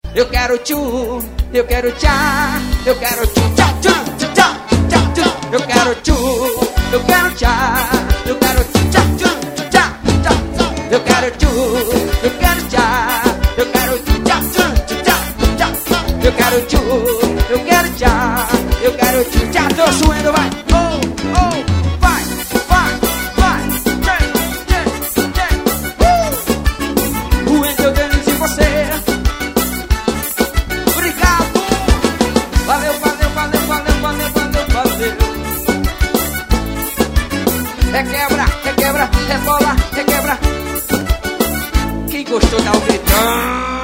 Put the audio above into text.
Eu quero tchu, eu quero tchá, eu quero tchu, tchá, tchá, tchá, tchá, tchá. Eu quero tchu, eu quero tchá, eu quero tchu, tchá, tchá, tchá, tchá. Eu quero tchu, eu quero tchá, eu quero tchu, tchá, tchá, tchá, tchá. Eu quero tchu, eu quero tchá, eu quero tchu, tchá. Tô suando, vai. Oh, oh, vai, vai, vai. O Angel Dennis e você. Obrigado. Valeu, valeu, valeu, valeu, valeu, valeu, valeu. Requebra, requebra, rebola, requebra. Quem gostou dá um gritão.